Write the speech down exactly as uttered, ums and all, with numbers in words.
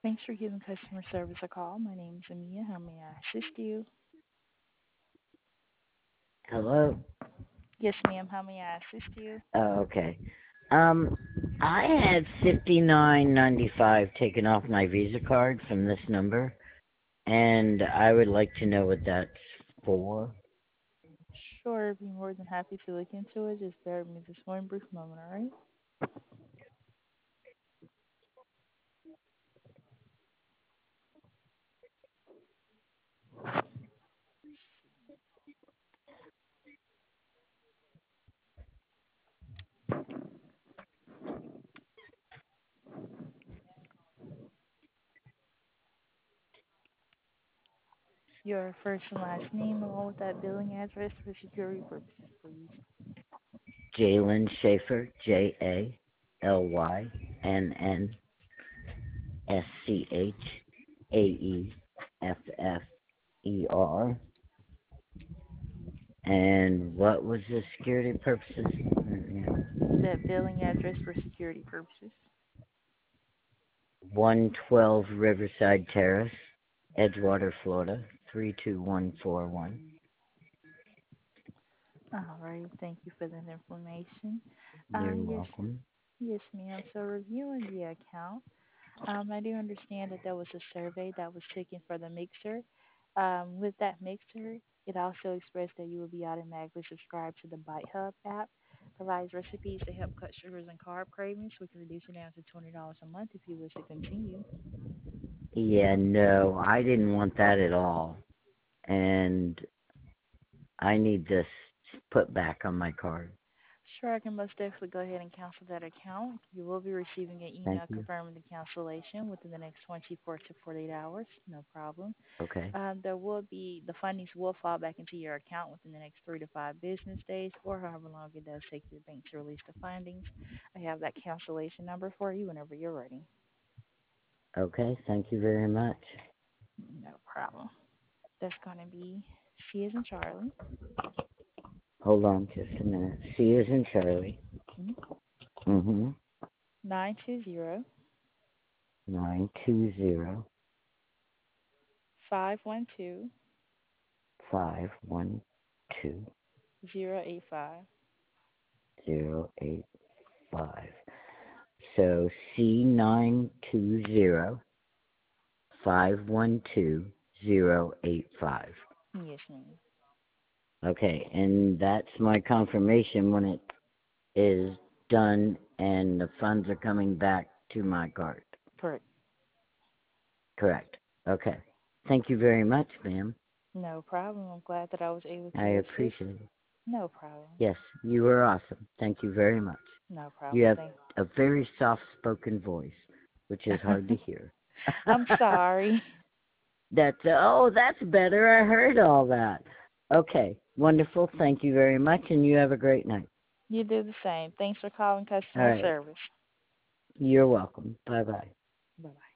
Thanks for giving customer service a call. My name is Amia. How may I assist you? Hello. Yes, ma'am. How may I assist you? Oh, okay. Um, I had fifty nine ninety five taken off my Visa card from this number, and I would like to know what that's for. Sure, I'd be more than happy to look into it. Just bear with me just one brief moment, all right? Your first and last name along with that billing address for security purposes, please. Jalen Schaefer, J A L Y N N S C H A E F F E R. And what was the security purposes? That billing address for security purposes. one twelve Riverside Terrace, Edgewater, Florida, three two one four one. All right. Thank you for that information. You're Um, yes, welcome. yes, ma'am. So reviewing the account, Um, I do understand that there was a survey that was taken for the mixer. Um, with that mixer, it also expressed that you will be automatically subscribed to the Bite Hub app. Provides recipes to help cut sugars and carb cravings. We can reduce it down to twenty dollars a month if you wish to continue. Yeah, no, I didn't want that at all. And I need this put back on my card. Sure, I can most definitely go ahead and cancel that account. You will be receiving an Thank email you. confirming the cancellation within the next twenty-four to forty-eight hours. No problem. Okay. Um, there will be the fundings will fall back into your account within the next three to five business days, or however long it does take your bank to release the fundings. I have that cancellation number for you whenever you're ready. Okay, thank you very much. No problem. That's gonna be C as in Charlie. Hold on just a minute. C is in Charlie. Mm-hmm. Mm-hmm. Nine two zero Nine two zero five one two five one two zero eight five. zero eight five. So C nine two zero five one two zero eight five. Yes, ma'am. Okay, and that's my confirmation when it is done and the funds are coming back to my card. Correct. Correct. Okay. Thank you very much, ma'am. No problem. I'm glad that I was able I to assist. appreciate it. No problem. Yes, you were awesome. Thank you very much. No You problem. have Thank. a very soft-spoken voice, which is hard to hear. I'm sorry. That's oh, that's better. I heard all that. Okay, wonderful. Thank you very much, and you have a great night. You do the same. Thanks for calling All customer right. service. You're welcome. Bye bye. Bye bye.